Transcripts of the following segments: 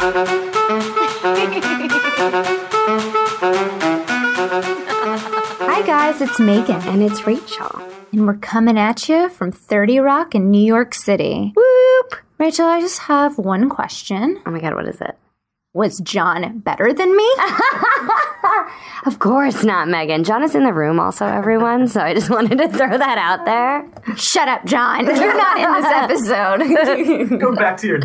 Hi guys, it's Megan. And it's Rachel. And we're coming at you from 30 Rock in New York City. Whoop! Rachel, I just have one question. Oh my God, what is it? Was John better than me? Of course not, Megan. John is in the room also, everyone, so I just wanted to throw that out there. Shut up, John. You're not in this episode. Go back to your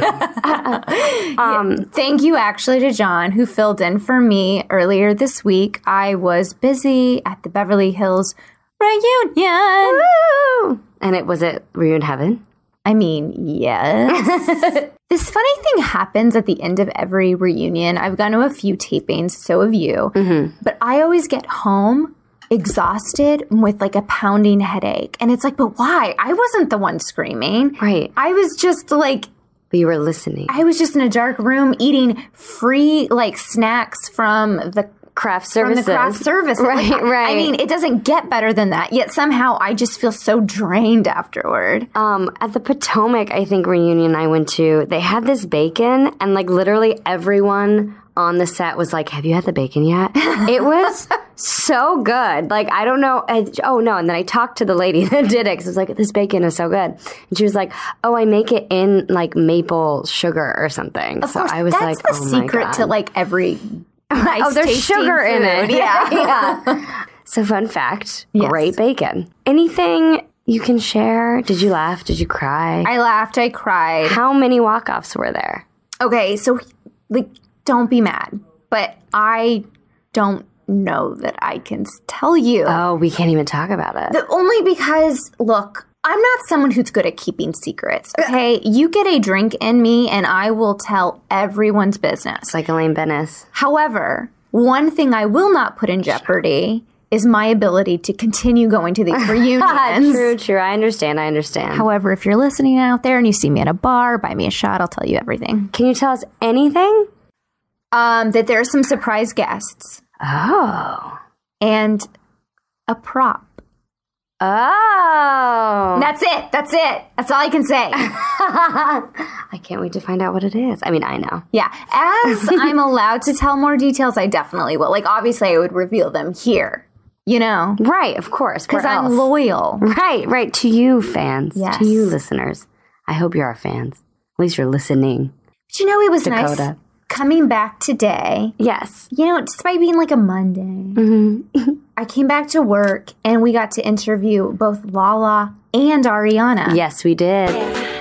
Thank you actually to John who filled in for me earlier this week. I was busy at the Beverly Hills reunion. Woo! And was it were you in heaven? I mean, yes. This funny thing happens at the end of every reunion. I've gone to a few tapings, so have you. Mm-hmm. But I always get home exhausted with like a pounding headache. And it's like, but why? I wasn't the one screaming. Right. I was just like... But you were listening. I was just in a dark room eating free like snacks from the craft services. From the craft service. Right, right. I mean, it doesn't get better than that. Yet somehow I just feel so drained afterward. At the Potomac, I think, reunion I went to, they had this bacon, and like literally everyone on the set was like, have you had the bacon yet? It was so good. Like, I don't know. And then I talked to the lady that did it because I was like, this bacon is so good. And she was like, oh, I make it in like maple sugar or something. Of course, I was that's the secret to like every nice there's sugar food. in it. Yeah. So fun fact, great bacon. Anything you can share? Did you laugh? Did you cry? I laughed. I cried. How many walk-offs were there? Okay, so like, don't be mad, but I don't know that I can tell you. Oh, we can't even talk about it. Only because, look, I'm not someone who's good at keeping secrets, okay? You get a drink in me and I will tell everyone's business. It's like Elaine Bennis. However, one thing I will not put in jeopardy is my ability to continue going to these reunions. True. I understand. However, if you're listening out there and you see me at a bar, buy me a shot, I'll tell you everything. Can you tell us anything? That there are some surprise guests. Oh. And a prop. Oh. That's it. That's all I can say. I can't wait to find out what it is. I mean, I know. Yeah. As I'm allowed to tell more details, I definitely will. Like, obviously, I would reveal them here, you know? Right, of course. Because I'm loyal. Right. To you, fans. Yes. To you, listeners. I hope you're our fans. At least you're listening. But you know, it was Dakota. nice coming back today. Yes. You know, despite being like a Monday, I came back to work and we got to interview both Lala and Ariana. Yes, we did.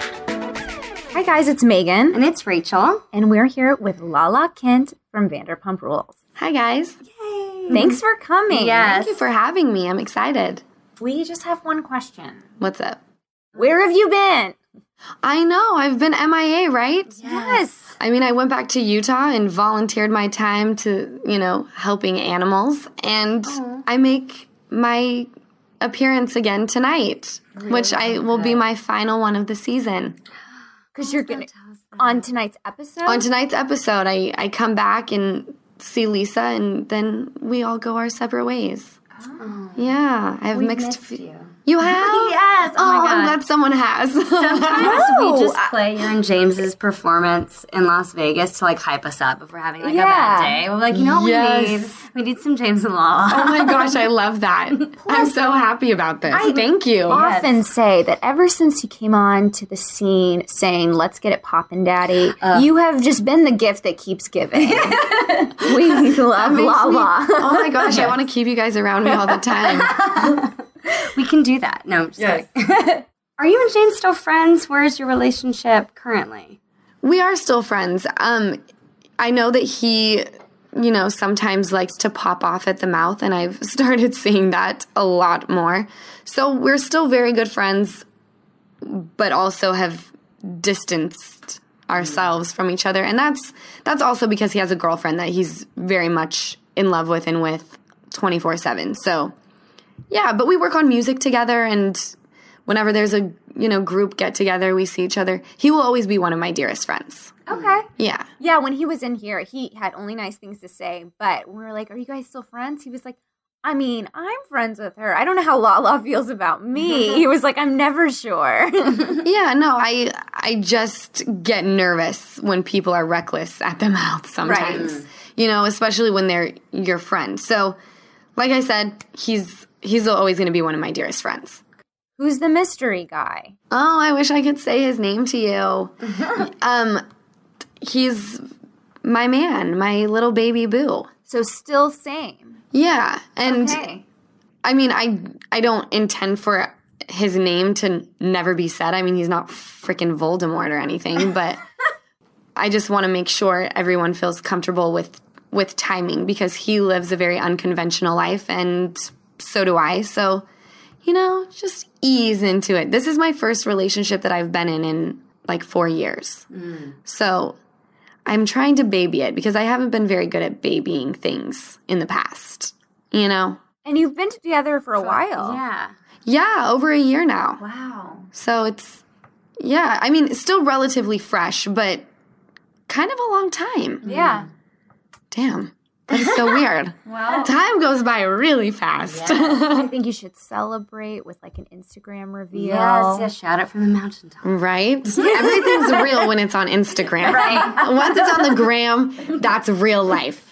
Hi, guys. It's Megan. And it's Rachel. And we're here with Lala Kent from Vanderpump Rules. Hi, guys. Yay. Thanks for coming. Yes. Thank you for having me. I'm excited. We just have one question. What's up? Where have you been? I know. I've been MIA, right? Yes. I mean, I went back to Utah and volunteered my time to, helping animals. And I make my appearance again tonight, which will be my final one of the season. Because you're going to, on tonight's episode? On tonight's episode, I come back and see Lisa, and then we all go our separate ways. Oh. Yeah. I have mixed... You have? Yes. Oh my God. I'm glad someone has. Sometimes we just play your and James's performance in Las Vegas to like hype us up if we're having like a bad day. We're like, you know what we need? We need some James and Lala. Oh my gosh, I love that. I'm so happy about this. Thank you. I often say that ever since you came on to the scene saying, let's get it poppin', Daddy, you have just been the gift that keeps giving. We love Lala. Oh my gosh, I want to keep you guys around me all the time. We can do that. No, I'm just kidding. Are you and James still friends? Where's your relationship currently? We are still friends. I know that he, sometimes likes to pop off at the mouth, and I've started seeing that a lot more. So we're still very good friends, but also have distanced ourselves from each other. And that's also because he has a girlfriend that he's very much in love with and with 24/7. So... yeah, but we work on music together, and whenever there's a, group get-together, we see each other. He will always be one of my dearest friends. Okay. Yeah. Yeah, when he was in here, he had only nice things to say, but we were like, are you guys still friends? He was like, I mean, I'm friends with her. I don't know how Lala feels about me. He was like, I'm never sure. Yeah, no, I just get nervous when people are reckless at the mouth sometimes. Right. You know, especially when they're your friend. So, like I said, he's always going to be one of my dearest friends. Who's the mystery guy? Oh, I wish I could say his name to you. He's my man, my little baby boo. So still same. Yeah, and Okay. I mean, I don't intend for his name to never be said. I mean, he's not freaking Voldemort or anything, but I just want to make sure everyone feels comfortable with timing because he lives a very unconventional life, and so do I. So, you know, just ease into it. This is my first relationship that I've been in like 4 years. So I'm trying to baby it because I haven't been very good at babying things in the past, you know? And you've been together for a while. Yeah. Yeah, over a year now. Wow. So it's, yeah, I mean, it's still relatively fresh, but kind of a long time. Yeah. Damn. That is so weird. Well, Time goes by really fast. I think you should celebrate with like an Instagram reveal. Yes, shout out from the mountaintop. Right? Everything's real when it's on Instagram. Right. Once it's on the gram, that's real life.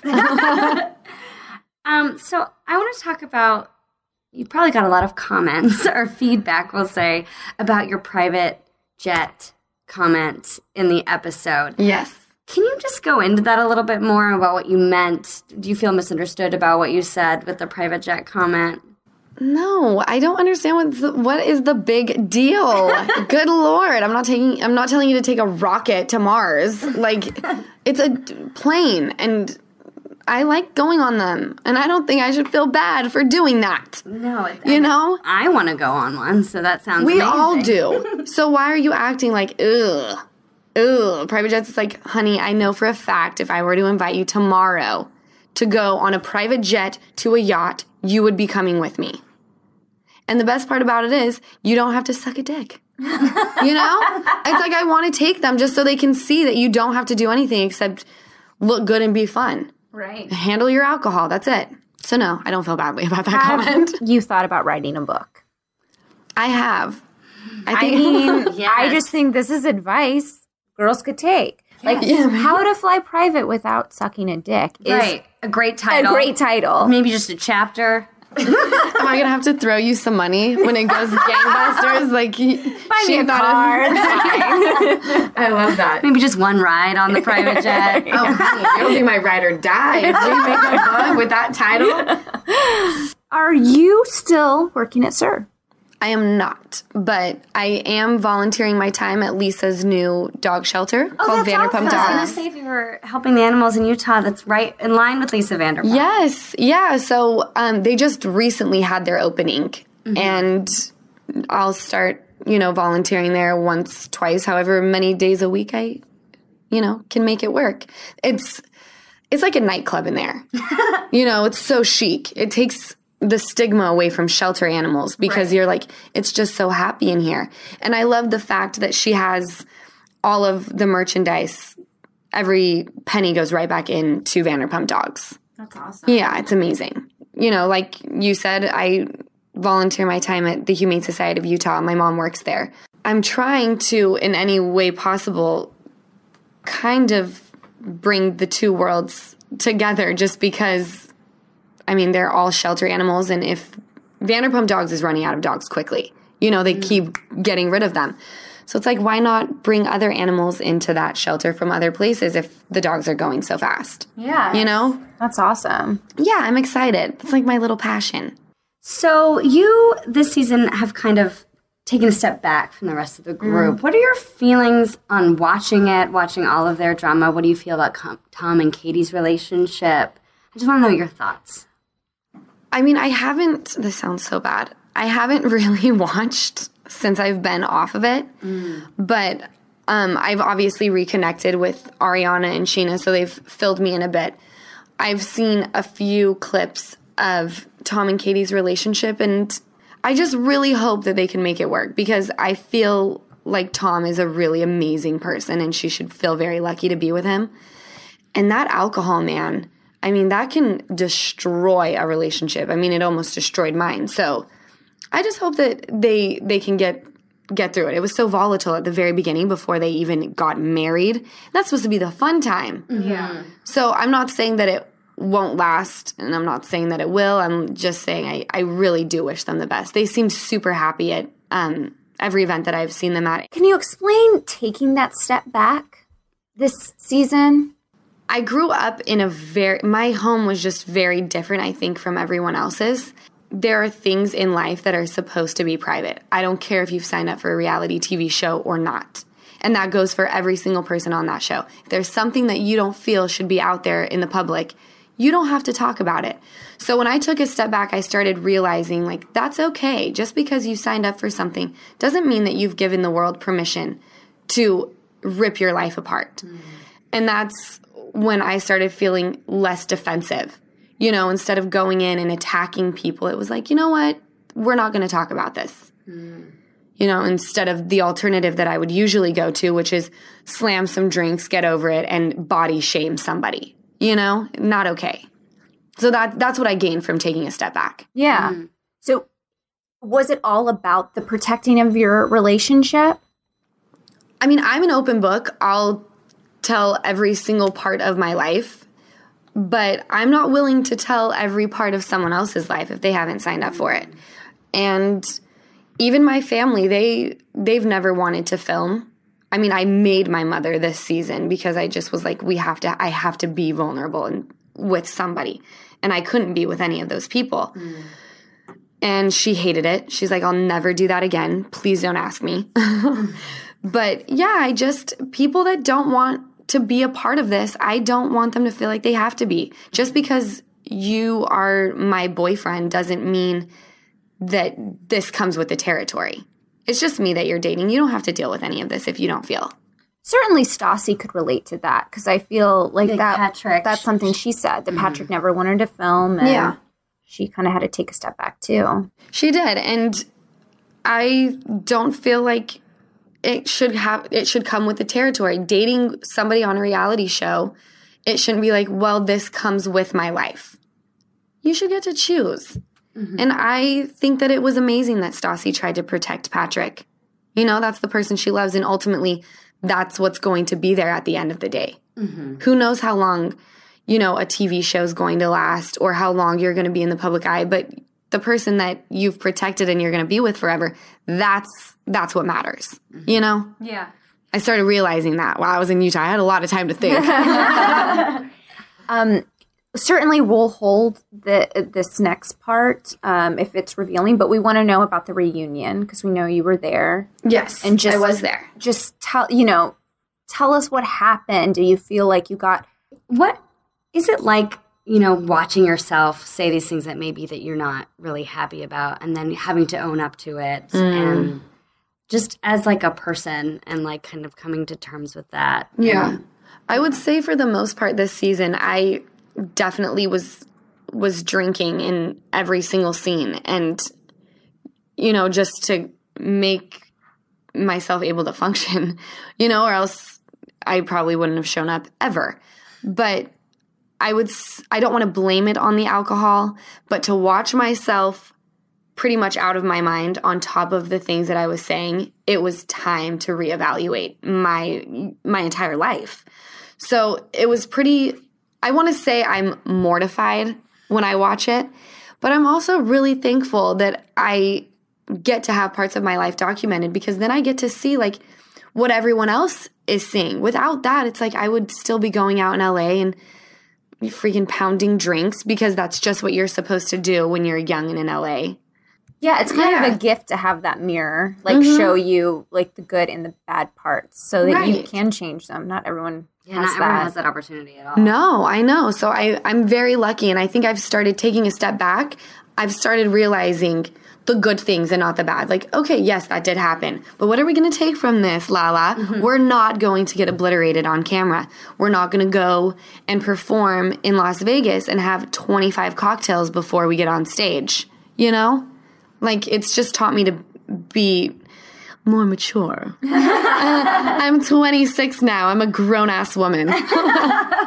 So I want to talk about, you probably got a lot of comments or feedback, we'll say, about your private jet comment in the episode. Yes. Can you just go into that a little bit more about what you meant? Do you feel misunderstood about what you said with the private jet comment? No, I don't understand what is the big deal. Good Lord, I'm not telling you to take a rocket to Mars. Like, it's a plane, and I like going on them, and I don't think I should feel bad for doing that. No, You know? I want to go on one, so that sounds We amazing. all do. So why are you acting like, ugh, private jets? It's like, honey, I know for a fact if I were to invite you tomorrow to go on a private jet to a yacht, you would be coming with me. And the best part about it is you don't have to suck a dick. You know? It's like I want to take them just so they can see that you don't have to do anything except look good and be fun. Right. Handle your alcohol. That's it. So no, I don't feel badly about that comment. You thought about writing a book. I have. I mean, Yes. I just think this is advice girls could take. Like, how to fly private without sucking a dick is Right. A great a title. great title. Maybe just a chapter. Am I going to have to throw you some money when it goes gangbusters? Like, Buy me a car. I love that. Maybe just one ride on the private jet. Oh, honey, you'll be my ride or die. If we make a book with that title. Are you still working at SUR? I am not, but I am volunteering my time at Lisa's new dog shelter called Vanderpump I was going to Dogs. say if you were helping the animals in Utah, that's right in line with Lisa Vanderpump. Yes, yeah. So they just recently had their opening, and I'll start, volunteering there once, twice, however many days a week I, can make it work. It's like a nightclub in there. It's so chic. It takes the stigma away from shelter animals because you're like, it's just so happy in here. And I love the fact that she has all of the merchandise. Every penny goes right back into Vanderpump Dogs. That's awesome. Yeah, it's amazing. Like you said, I volunteer my time at the Humane Society of Utah. My mom works there. I'm trying to, in any way possible, kind of bring the two worlds together just because, they're all shelter animals. And if Vanderpump Dogs is running out of dogs quickly, they keep getting rid of them. So it's like, why not bring other animals into that shelter from other places if the dogs are going so fast? Yeah. That's awesome. Yeah, I'm excited. It's like my little passion. So you, this season, have kind of taken a step back from the rest of the group. What are your feelings on watching all of their drama? What do you feel about Tom and Katie's relationship? I just want to know your thoughts. This sounds so bad. I haven't really watched since I've been off of it. But I've obviously reconnected with Ariana and Sheena, so they've filled me in a bit. I've seen a few clips of Tom and Katie's relationship, and I just really hope that they can make it work because I feel like Tom is a really amazing person, and she should feel very lucky to be with him. And that alcohol, man, I mean, that can destroy a relationship. I mean, it almost destroyed mine. So I just hope that they can get through it. It was so volatile at the very beginning before they even got married. That's supposed to be the fun time. Yeah. So I'm not saying that it won't last, and I'm not saying that it will. I'm just saying I really do wish them the best. They seem super happy at every event that I've seen them at. Can you explain taking that step back this season? I grew up in my home was just very different, I think, from everyone else's. There are things in life that are supposed to be private. I don't care if you've signed up for a reality TV show or not. And that goes for every single person on that show. If there's something that you don't feel should be out there in the public, you don't have to talk about it. So when I took a step back, I started realizing, like, that's okay. Just because you signed up for something doesn't mean that you've given the world permission to rip your life apart. And that's when I started feeling less defensive. You know, instead of going in and attacking people, it was like, you know what? We're not going to talk about this. You know, instead of the alternative that I would usually go to, which is slam some drinks, get over it, and body shame somebody. You know, not okay. So that's what I gained from taking a step back. Yeah. So was it all about the protecting of your relationship? I mean, I'm an open book. I'll tell every single part of my life, but I'm not willing to tell every part of someone else's life if they haven't signed up for it. And even my family, they've never wanted to film. I mean, I made my mother this season because I just was like, I have to be vulnerable and with somebody. And I couldn't be with any of those people. And she hated it. She's like, I'll never do that again. Please don't ask me. But yeah, people that don't want to be a part of this, I don't want them to feel like they have to be. Just because you are my boyfriend doesn't mean that this comes with the territory. It's just me that you're dating. You don't have to deal with any of this if you don't feel. Certainly Stassi could relate to that because I feel like Patrick. that's something she said, that Patrick never wanted to film and she kind of had to take a step back too. She did, and I don't feel like it should come with the territory. Dating somebody on a reality show, it shouldn't be like, well, this comes with my life. You should get to choose. And I think that it was amazing that Stassi tried to protect Patrick. You know, that's the person she loves, and ultimately that's what's going to be there at the end of the day. Who knows how long, you know, a TV show is going to last or how long you're going to be in the public eye, but the person that you've protected and you're going to be with forever, that's what matters, you know? Yeah. I started realizing that while I was in Utah. I had a lot of time to think. Certainly we'll hold this next part if it's revealing, but we want to know about the reunion because we know you were there. Yes, and I was there. Just tell us what happened. Do you feel like you got... What is it like, you know, watching yourself say these things that maybe that you're not really happy about and then having to own up to it and just as like a person and like kind of coming to terms with that? Yeah. I would say for the most part this season, I definitely was drinking in every single scene, and you know, just to make myself able to function, you know, or else I probably wouldn't have shown up ever. But I don't want to blame it on the alcohol, but to watch myself pretty much out of my mind on top of the things that I was saying, it was time to reevaluate my entire life. So it was I want to say I'm mortified when I watch it, but I'm also really thankful that I get to have parts of my life documented because then I get to see like what everyone else is seeing. Without that, it's like I would still be going out in LA and freaking pounding drinks because that's just what you're supposed to do when you're young and in LA. Yeah, it's kind of a gift to have that mirror, like show you like the good and the bad parts so that you can change them. Not everyone everyone has that opportunity at all. No, I know. So I'm very lucky, and I think I've started taking a step back. I've started realizing the good things and not the bad. Like, okay, yes, that did happen. But what are we going to take from this, Lala? We're not going to get obliterated on camera. We're not going to go and perform in Las Vegas and have 25 cocktails before we get on stage. You know? Like, it's just taught me to be more mature. I'm 26 now. I'm a grown-ass woman.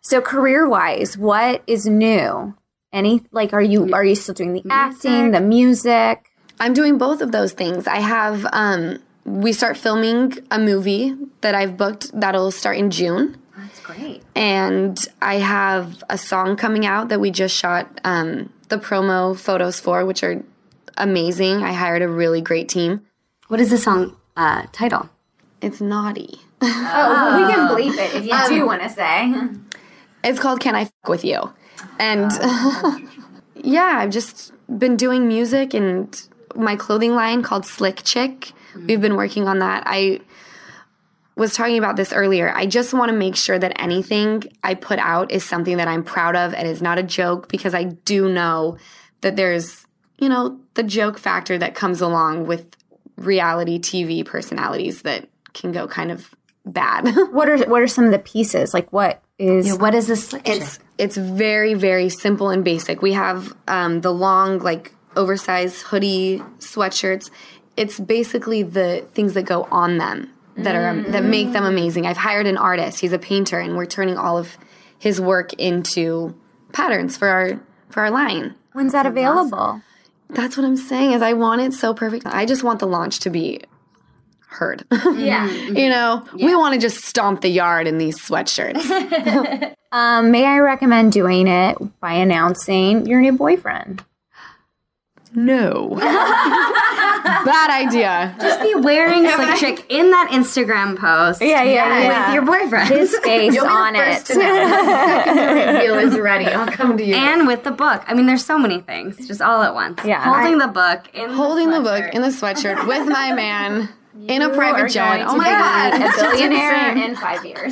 So career-wise, what is new? Are you still doing the acting, the music? I'm doing both of those things. I have we start filming a movie that I've booked that'll start in June. That's great. And I have a song coming out that we just shot the promo photos for, which are amazing. I hired a really great team. What is the song title? It's Naughty. Oh, we can bleep it if you do want to say. It's called Can I F*** With You? And yeah, I've just been doing music and my clothing line called Slick Chick. We've been working on that. I was talking about this earlier. I just want to make sure that anything I put out is something that I'm proud of and is not a joke, because I do know that there's, the joke factor that comes along with reality TV personalities that can go kind of bad. What are some of the pieces? Like what is this? It's very, very simple and basic. We have the long, oversized hoodie sweatshirts. It's basically the things that go on them that make them amazing. I've hired an artist. He's a painter, and we're turning all of his work into patterns for our line. When's that available? That's what I'm saying, is I want it so perfect. I just want the launch to be heard. Yeah. We want to just stomp the yard in these sweatshirts. May I recommend doing it by announcing your new boyfriend? No. Bad idea. Just be wearing Slick Chick in that Instagram post. Yeah. With your boyfriend. His face on it. The second the reveal is ready, I'll come to you. And with the book. I mean, there's so many things. Just all at once. Yeah. Holding the book in the sweatshirt with my man in a private jet. Oh my God. God. A billionaire in 5 years.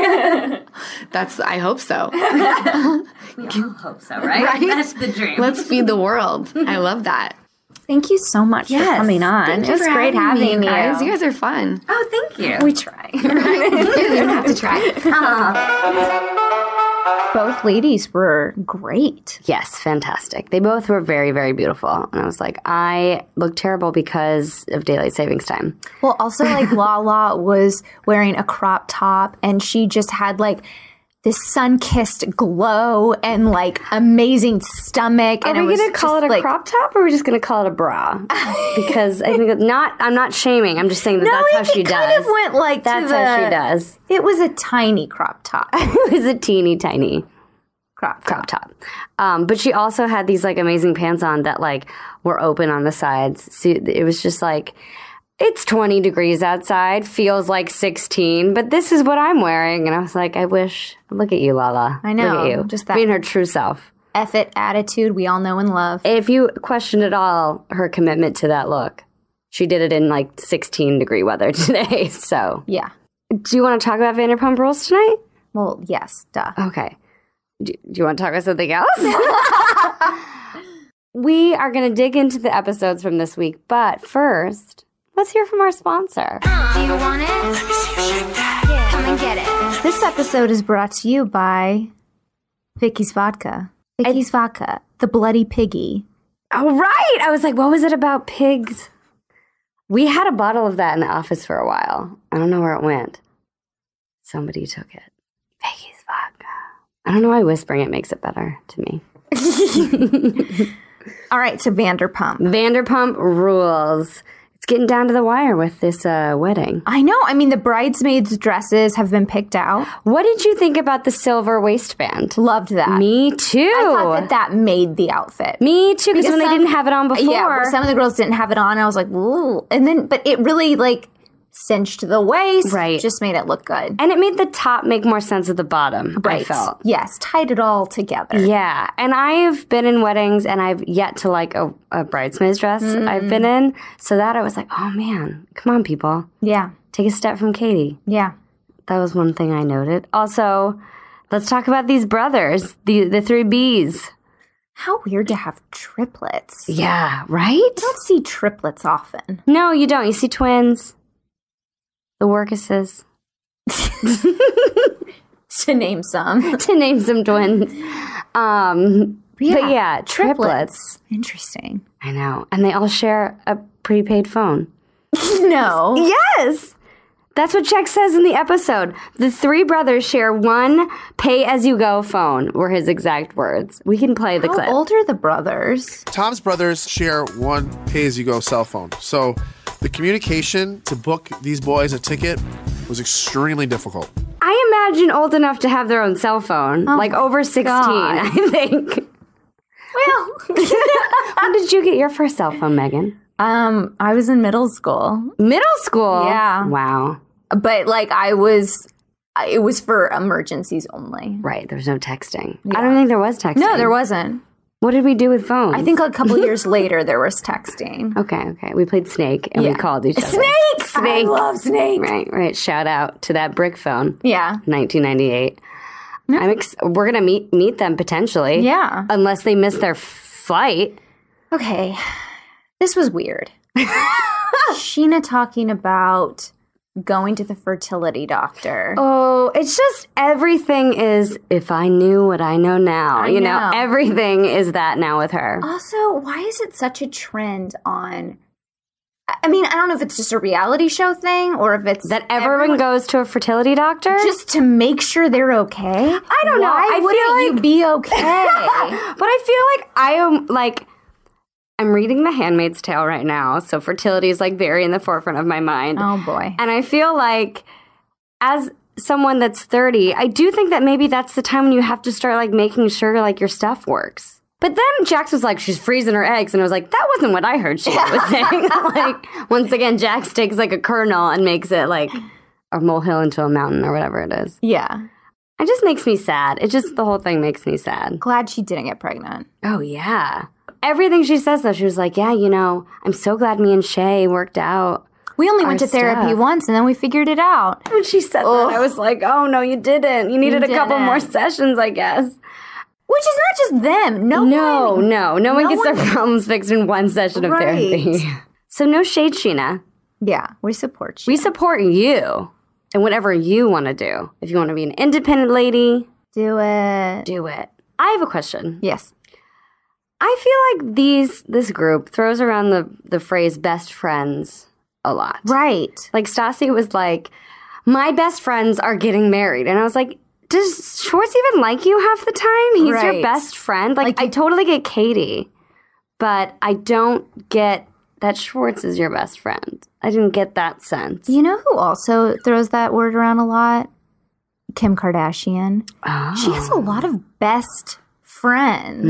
I hope so. We all hope so, right? That's the dream. Let's feed the world. I love that. Thank you so much for coming on. It was great having you. Guys. You guys are fun. Oh, thank you. We try. You don't have to try. Both ladies were great. Yes, fantastic. They both were very, very beautiful. And I was like, I look terrible because of daylight savings time. Well, also Lala was wearing a crop top, and she just had this sun-kissed glow and amazing stomach. Are we going to call it a crop top, or are we just going to call it a bra? Because I think I'm not shaming. I'm just saying that's how she does. It kind of went that's how she does. It was a tiny crop top. It was a teeny tiny crop top. But she also had these amazing pants on that were open on the sides. So it was just it's 20 degrees outside, feels like 16, but this is what I'm wearing. And I was like, look at you, Lala. I know. Look at you. Just that being her true self. F it attitude we all know and love. If you question at all her commitment to that look, she did it in 16-degree weather today. So, yeah. Do you want to talk about Vanderpump Rules tonight? Well, yes, duh. Okay. Do you want to talk about something else? We are going to dig into the episodes from this week, but first, let's hear from our sponsor. Do you want it? Let me see you shake that. Yeah. Come and get it. This episode is brought to you by Vicky's Vodka. Vicky's Vodka, the bloody piggy. Oh, right. I was like, what was it about pigs? We had a bottle of that in the office for a while. I don't know where it went. Somebody took it. Vicky's Vodka. I don't know why whispering it makes it better to me. All right, so Vanderpump. Vanderpump Rules. It's getting down to the wire with this wedding. I know. I mean, the bridesmaids' dresses have been picked out. What did you think about the silver waistband? Loved that. Me too. I thought that made the outfit. Me too, because when they didn't have it on before. Yeah, some of the girls didn't have it on. And I was like, ooh. And then, but it really cinched the waist. Right. Just made it look good. And it made the top make more sense of the bottom, right. I felt. Yes, tied it all together. Yeah. And I've been in weddings, and I've yet to like a bridesmaid's dress I've been in. So that I was like, oh man, come on, people. Yeah. Take a step from Katie. Yeah. That was one thing I noted. Also, let's talk about these brothers, the three Bs. How weird to have triplets. Yeah, right? You don't see triplets often. No, you don't. You see twins. The Workuses. To name some. To name some twins. But yeah, triplets. Interesting. I know. And they all share a prepaid phone. No. Yes. That's what Jack says in the episode. The three brothers share one pay-as-you-go phone, were his exact words. We can play the clip. How old are the brothers? Tom's brothers share one pay-as-you-go cell phone. So the communication to book these boys a ticket was extremely difficult. I imagine old enough to have their own cell phone, like over 16, God. I think. Well, When did you get your first cell phone, Megan? I was in middle school, Middle school? Yeah. Wow. but like it was for emergencies only. Right, there was no texting. I don't think there was texting. No, there wasn't. What did we do with phones? I think a couple years later there was texting. Okay. We played Snake, and we called each other. Snake! I love Snake. Right. Shout out to that brick phone. Yeah. 1998. We're going to meet them potentially. Yeah. Unless they miss their flight. Okay. This was weird. Sheena talking about going to the fertility doctor. Oh, it's just everything is, if I knew what I know now. I you know, know. everything is that now with her. Also, why is it such a trend on... I mean, I don't know if it's just a reality show thing or if it's... That everyone goes to a fertility doctor? just to make sure they're okay? I don't know. Why I wouldn't feel you like- be okay? But I feel like I am, like... I'm reading The Handmaid's Tale right now, so fertility is, like, very in the forefront of my mind. Oh, boy. And I feel like, as someone that's 30, I do think that maybe that's the time when you have to start, like, making sure, like, your stuff works. But then Jax was like, she's freezing her eggs, and I was like, that wasn't what I heard she was saying. Like, once again, Jax takes, like, a kernel and makes it, like, a molehill into a mountain or whatever it is. Yeah. It just makes me sad. The whole thing makes me sad. Glad she didn't get pregnant. Oh, yeah. Everything she says, though, she was like, yeah, you know, I'm so glad me and Shay worked out. We only went to stuff. therapy once, and then we figured it out. When she said that, I was like, oh, no, you didn't. You needed a couple didn't. more sessions, I guess. Which is not just them. No one gets one- their problems fixed in one session of therapy. So no shade, Sheena. Yeah, we support you. We support you and whatever you want to do. If you want to be an independent lady, Do it. do it. I have a question. Yes. I feel like this group throws around the phrase best friends a lot. Right. Like Stassi was like, my best friends are getting married. And I was like, does Schwartz even like you half the time? He's your Right. best friend. Like I totally get Katie, but I don't get that Schwartz is your best friend. I didn't get that sense. You know who also throws that word around a lot? Kim Kardashian. Oh. She has a lot of best friends.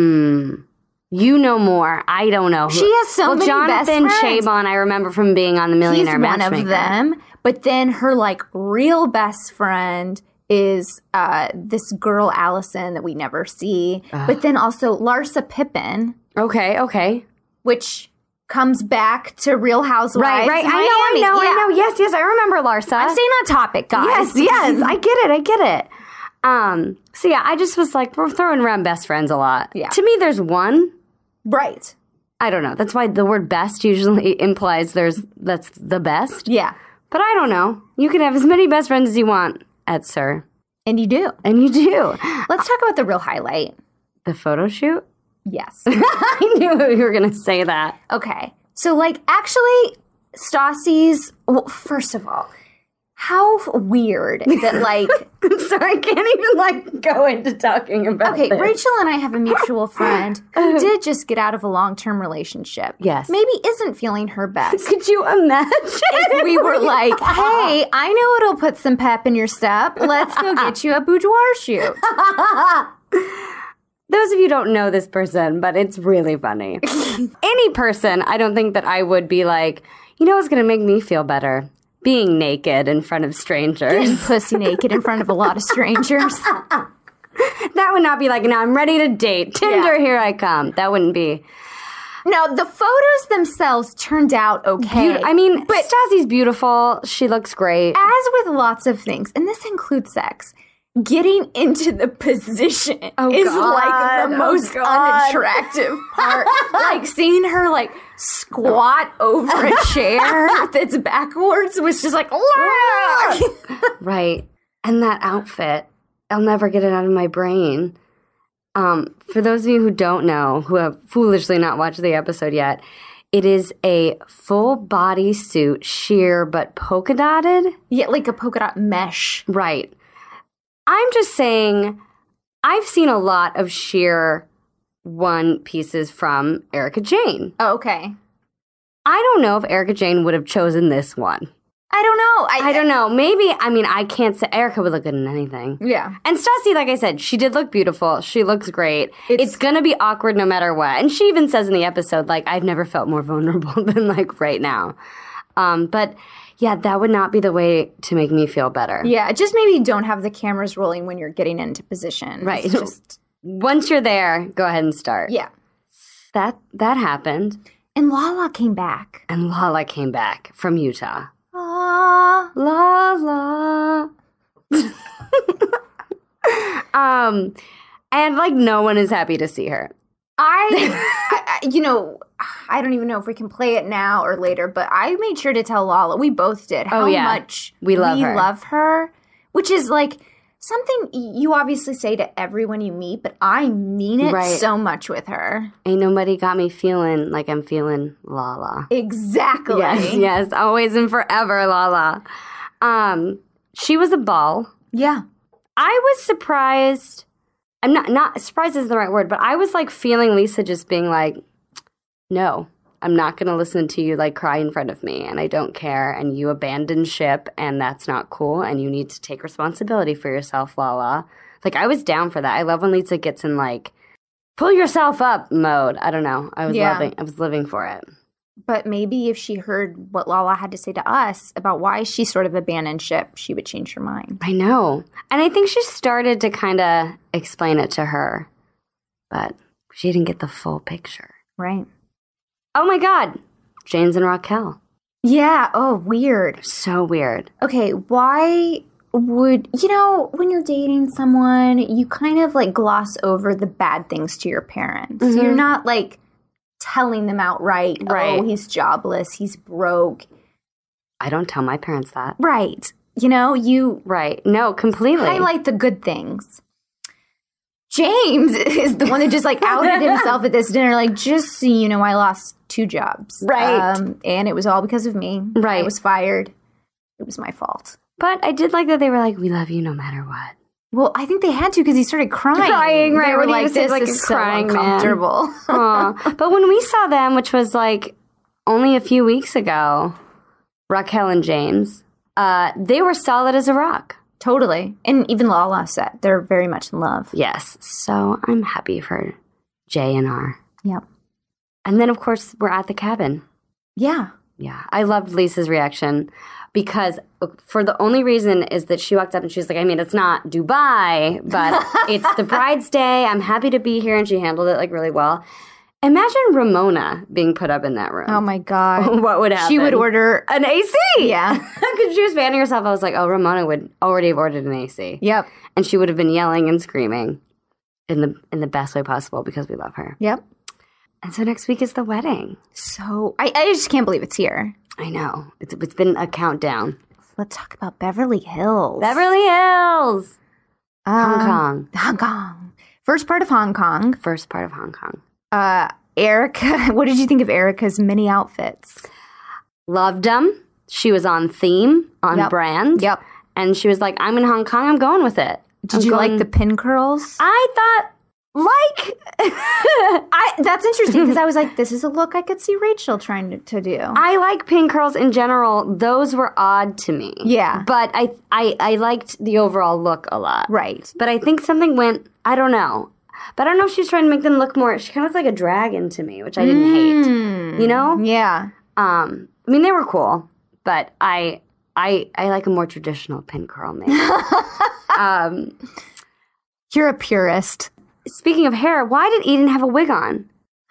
You know more. I don't know. She has so many Jonathan best friends. Chabon, I remember from being on the He's Millionaire one Matchmaker. of them. But then her like real best friend is this girl Allison that we never see. But then also Larsa Pippen, Okay. which comes back to Real Housewives. Right. of I Miami. know. Yeah. Yes, I remember Larsa. I'm staying on topic, guys. Yes, I get it. So yeah, I just was like, we're throwing around best friends a lot. Yeah. To me, there's one. Right. I don't know. That's why the word best usually implies that's the best. Yeah. But I don't know. You can have as many best friends as you want at Sir. And you do. And you do. Let's talk about the real highlight. The photo shoot? Yes. I knew you were going to say that. Okay. So, like, actually, Stassi's, well, first of all, how weird that, like, I'm sorry, I can't even, like, go into talking about okay, this. Rachel and I have a mutual friend who did just get out of a long-term relationship. Yes. Maybe isn't feeling her best. Could you imagine? If we were like, hey, I know it'll put some pep in your step. Let's go get you a boudoir shoot. Those of you who don't know this person, but it's really funny. Any person, I don't think that I would be like, you know what's going to make me feel better? Being naked in front of strangers. Getting pussy naked in front of a lot of strangers. That would not be like, now I'm ready to date. Tinder, here I come. That wouldn't be. No, the photos themselves turned out okay. I mean, but Stassi's beautiful. She looks great. As with lots of things, and this includes sex, getting into the position is like the most unattractive part. Like seeing her like squat over a chair that's backwards was just like, Right. And that outfit, I'll never get it out of my brain. For those of you who don't know, who have foolishly not watched the episode yet, It is a full body suit, sheer but polka dotted. Yeah, like a polka dot mesh. Right. I'm just saying, I've seen a lot of sheer one pieces from Erica Jane. Oh, okay. I don't know if Erica Jane would have chosen this one. I don't know. I don't know. Maybe, I mean, I can't say Erica would look good in anything. Yeah. And Stassi, like I said, she did look beautiful. She looks great. It's going to be awkward no matter what. And she even says in the episode, like, I've never felt more vulnerable than, like, right now. But, yeah, that would not be the way to make me feel better. Yeah, just maybe don't have the cameras rolling when you're getting into position. Right. It's just, once you're there, go ahead and start. yeah. That happened. And Lala came back. And Lala came back from Utah. Aww. Lala. And like no one is happy to see her. I I don't even know if we can play it now or later, but I made sure to tell Lala, we both did, how much we love her, which is like something you obviously say to everyone you meet, but I mean it so much with her. Ain't nobody got me feeling like I'm feeling Lala. Exactly. Yes, always and forever, Lala. She was a ball. Yeah. I was surprised. I'm not surprised isn't the right word, but I was like feeling Lisa just being like, no, I'm not going to listen to you like cry in front of me, and I don't care, and you abandoned ship, and that's not cool, and you need to take responsibility for yourself, Lala. Like, I was down for that. I love when Lisa gets in like pull yourself up mode. I don't know. I was living for it. But maybe if she heard what Lala had to say to us about why she sort of abandoned ship, she would change her mind. I know. And I think she started to kind of explain it to her, but she didn't get the full picture. Right. Oh my God. James and Raquel. Yeah. Oh, weird. So weird. Okay. Why would, when you're dating someone, you kind of like gloss over the bad things to your parents. Mm-hmm. You're not like telling them outright, right. Oh, he's jobless, he's broke. I don't tell my parents that. Right. You Right. No, completely. highlight the good things. James is the one that just like outed himself at this dinner, like, just so you know, I lost 2 jobs. Right. And it was all because of me. Right. I was fired. It was my fault. But I did like that they were like, we love you no matter what. Well, I think they had to because he started crying. Right. They were like, this like is a so crying man. uncomfortable. But when we saw them, which was like only a few weeks ago, Raquel and James, they were solid as a rock. Totally. And even Lala said they're very much in love. Yes. So I'm happy for J and R. Yep. And then, of course, we're at the cabin. Yeah. Yeah. I loved Lisa's reaction because for the only reason is that she walked up and she was like, I mean, it's not Dubai, but it's the bride's day. I'm happy to be here. And she handled it like really well. Imagine Ramona being put up in that room. Oh, my God. What would happen? She would order an AC. Yeah. Because she was fanning herself. I was like, oh, Ramona would already have ordered an AC. Yep. And she would have been yelling and screaming in the best way possible because we love her. Yep. And so next week is the wedding. So I just can't believe it's here. I know. It's been a countdown. Let's talk about Beverly Hills. Beverly Hills. Hong Kong. Hong Kong. First part of Hong Kong. First part of Hong Kong. Erica, what did you think of Erica's mini outfits? Loved them. She was on theme, on brand. Yep. And she was like, I'm in Hong Kong. I'm going with it. Did you like the pin curls? I thought, that's interesting because I was like, this is a look I could see Rachel trying to do. I like pin curls in general. Those were odd to me. Yeah. But I liked the overall look a lot. Right. But I think something went, I don't know. But I don't know if she's trying to make them look more, she kind of looked like a dragon to me, which I didn't hate. You know? Yeah. I mean, they were cool, but I like a more traditional pin curl maybe. You're a purist. Speaking of hair, why did Eden have a wig on?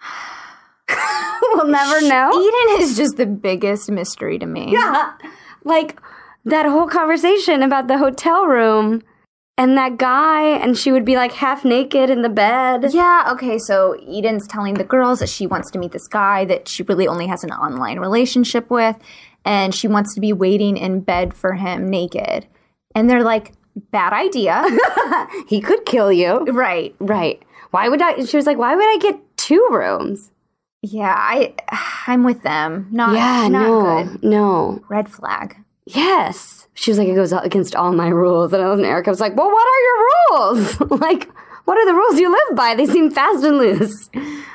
We'll never know. Eden is just the biggest mystery to me. Yeah. Like, that whole conversation about the hotel room and that guy, and she would be like half naked in the bed. Yeah, okay, so Eden's telling the girls that she wants to meet this guy that she really only has an online relationship with, and she wants to be waiting in bed for him naked. And they're like, bad idea. He could kill you. Right. Right. She was like, why would I get 2 rooms? Yeah, I'm with them. Not good. No. Red flag. Yes. She was like, it goes against all my rules. And Erica was like, well, what are your rules? Like, what are the rules you live by? They seem fast and loose.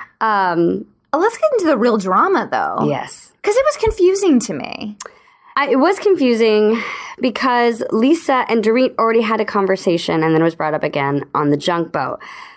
Let's get into the real drama, though. Yes. Because it was confusing to me. It was confusing because Lisa and Dorit already had a conversation and then it was brought up again on the junk boat.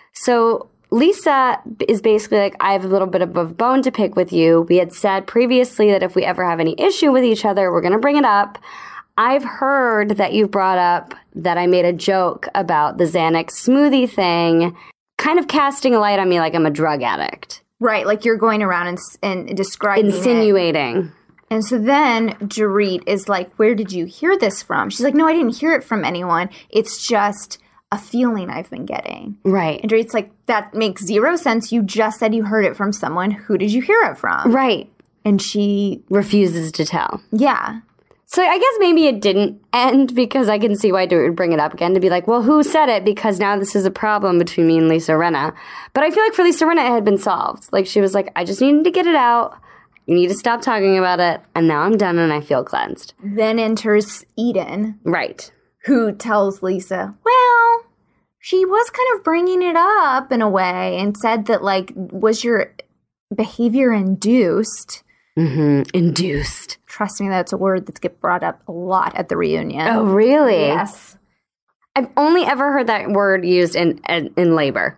So Lisa is basically like, I have a little bit of a bone to pick with you. We had said previously that if we ever have any issue with each other, we're going to bring it up. I've heard that you've brought up that I made a joke about the Xanax smoothie thing, kind of casting a light on me like I'm a drug addict. Right, like you're going around and describing Insinuating. And so then Dorit is like, where did you hear this from? She's like, no, I didn't hear it from anyone. It's just a feeling I've been getting. Right. And Dorit's like, that makes zero sense. You just said you heard it from someone. Who did you hear it from? Right. And she refuses to tell. Yeah. So I guess maybe it didn't end because I can see why Dorit would bring it up again to be like, well, who said it? Because now this is a problem between me and Lisa Rinna. But I feel like for Lisa Rinna, it had been solved. Like she was like, I just needed to get it out. You need to stop talking about it. And now I'm done and I feel cleansed. Then enters Eden. Right. Who tells Lisa, well, she was kind of bringing it up in a way and said that, like, was your behavior induced? Mm-hmm. Induced. Trust me, that's a word that's get brought up a lot at the reunion. Oh, really? Yes. I've only ever heard that word used in labor.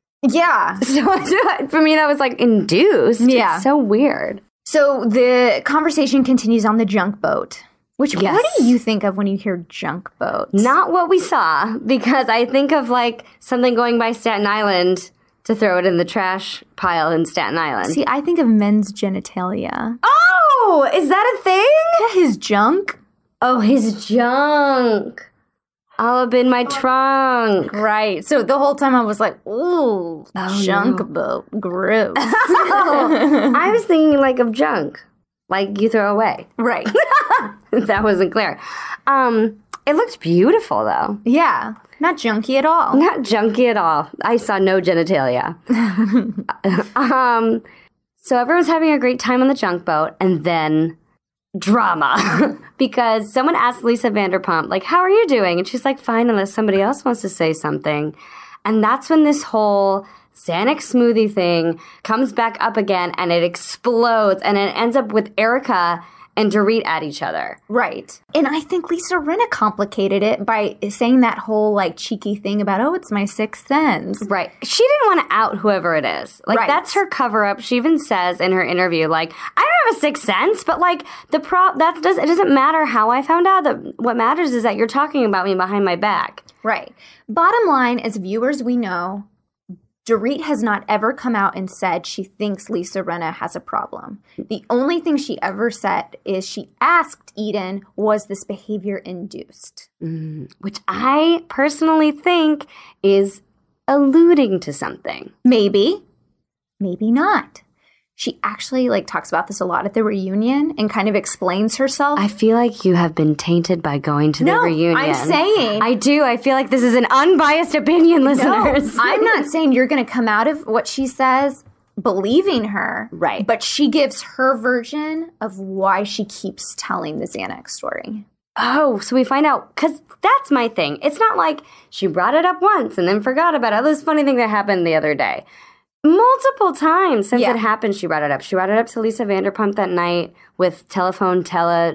Yeah. So for me, that was like induced. Yeah. It's so weird. So the conversation continues on the junk boat. Which, yes. What do you think of when you hear junk boats? Not what we saw, because I think of like something going by Staten Island to throw it in the trash pile in Staten Island. See, I think of men's genitalia. Oh, is that a thing? Yeah, his junk. Oh, his junk. All up in my trunk. Right. So the whole time I was like, ooh, junk boat. Gross. I was thinking like of junk. Like you throw away. Right. That wasn't clear. It looked beautiful, though. Yeah. Not junky at all. Not junky at all. I saw no genitalia. So everyone's having a great time on the junk boat, and then drama. Because someone asked Lisa Vanderpump, like, how are you doing? And she's like, fine, unless somebody else wants to say something. And that's when this whole Xanax smoothie thing comes back up again, and it explodes, and it ends up with Erica and Dorit at each other. Right. And I think Lisa Rinna complicated it by saying that whole, like, cheeky thing about, oh, it's my sixth sense. Right. She didn't want to out whoever it is. Like, right. That's her cover-up. She even says in her interview, like, I don't have a sixth sense, but, like, it doesn't matter how I found out. That what matters is that you're talking about me behind my back. Right. Bottom line, as viewers, we know Dorit has not ever come out and said she thinks Lisa Rinna has a problem. The only thing she ever said is she asked Eden, was this behavior induced? Which I personally think is alluding to something. Maybe. Maybe not. She actually, like, talks about this a lot at the reunion and kind of explains herself. I feel like you have been tainted by going to the reunion. I'm saying. I do. I feel like this is an unbiased opinion, listeners. No, I'm not saying you're going to come out of what she says believing her. Right. But she gives her version of why she keeps telling the Xanax story. Oh, so we find out, because that's my thing. It's not like she brought it up once and then forgot about it. This funny thing that happened the other day. Multiple times since it happened, she brought it up. She brought it up to Lisa Vanderpump that night with telegram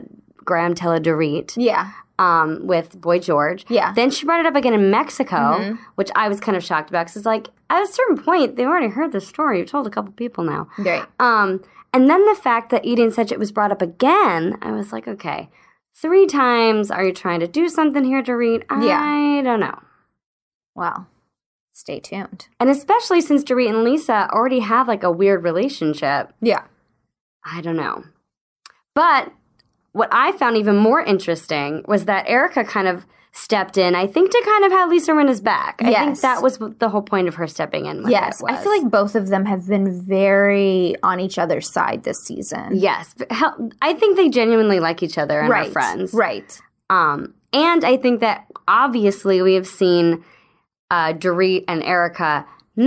Dorit. Yeah. With Boy George. Yeah. Then she brought it up again in Mexico, which I was kind of shocked about because it's like, at a certain point, they already heard the story. You've told a couple people now. Right. And then the fact that Eden said it was brought up again, I was like, okay, 3 times. Are you trying to do something here, Dorit? I don't know. Well, stay tuned. And especially since Dorit and Lisa already have like a weird relationship. Yeah. I don't know. But what I found even more interesting was that Erica kind of stepped in, I think, to kind of have Lisa Rinna's back. I think that was the whole point of her stepping in. Yes. I feel like both of them have been very on each other's side this season. Yes. I think they genuinely like each other and are friends. Right. And I think that obviously we have seen Dorit and Erica not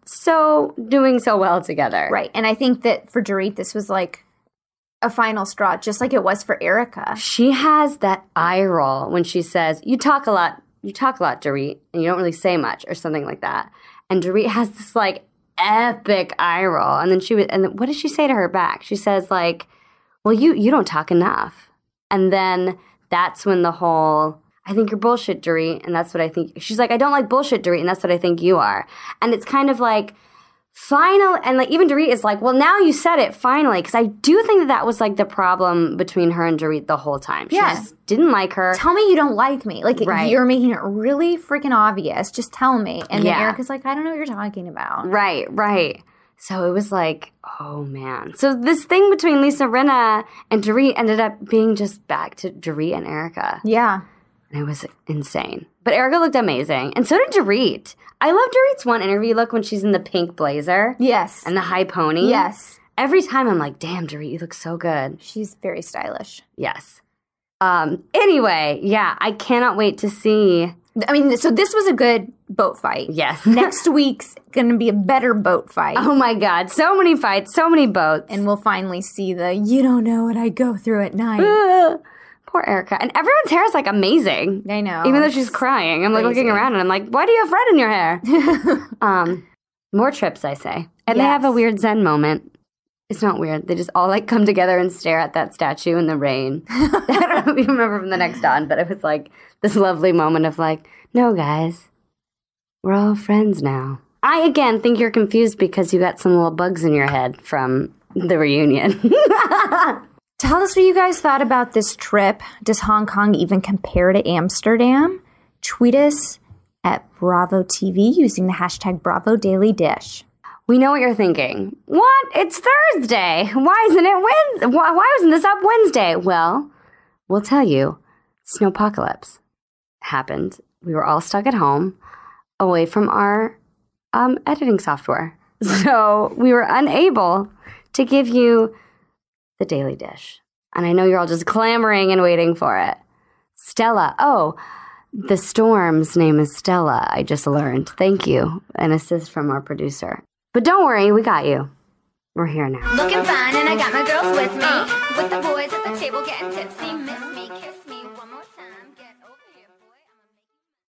doing so well together. Right. And I think that for Dorit, this was like a final straw, just like it was for Erica. She has that eye roll when she says, you talk a lot, Dorit, and you don't really say much, or something like that. And Dorit has this like epic eye roll. And then what does she say to her back? She says like, well, you don't talk enough. And then that's when the whole, I think you're bullshit, Dorit, and that's what I think. She's like, I don't like bullshit, Dorit, and that's what I think you are. And it's kind of like, final, and like even Dorit is like, well, now you said it finally, because I do think that was like the problem between her and Dorit the whole time. She just didn't like her. Tell me you don't like me. Like, Right. You're making it really freaking obvious. Just tell me. And then Yeah. Erica's like, I don't know what you're talking about. Right. So it was like, oh man. So this thing between Lisa Rinna and Dorit ended up being just back to Dorit and Erica. Yeah. And it was insane. But Erica looked amazing. And so did Dorit. I love Dorit's one interview look when she's in the pink blazer. Yes. And the high pony. Yes. Every time I'm like, damn, Dorit, you look so good. She's very stylish. Yes. Anyway, yeah, I cannot wait to see. I mean, so this was a good boat fight. Yes. Next week's going to be a better boat fight. Oh my God. So many fights, so many boats. And we'll finally see the, you don't know what I go through at night. Poor Erica. And everyone's hair is like amazing. I know. Even though she's crying. I'm like looking around and I'm like, why do you have red in your hair? More trips, I say. And they have a weird Zen moment. It's not weird. They just all like come together and stare at that statue in the rain. I don't know if you remember from the next Dawn, but it was like this lovely moment of like, no, guys, we're all friends now. I, again, think you're confused because you got some little bugs in your head from the reunion. Tell us what you guys thought about this trip. Does Hong Kong even compare to Amsterdam? Tweet us at Bravo TV using the hashtag Bravo Daily Dish. We know what you're thinking. What? It's Thursday. Why isn't it Wednesday? Why wasn't this up Wednesday? Well, we'll tell you. Snowpocalypse happened. We were all stuck at home, away from our editing software. So we were unable to give you the Daily Dish. And I know you're all just clamoring and waiting for it. Stella. Oh, the storm's name is Stella, I just learned. Thank you. An assist from our producer. But don't worry, we got you. We're here now. Looking fine, and I got my girls with me. With the boys at the table getting tipsy. Miss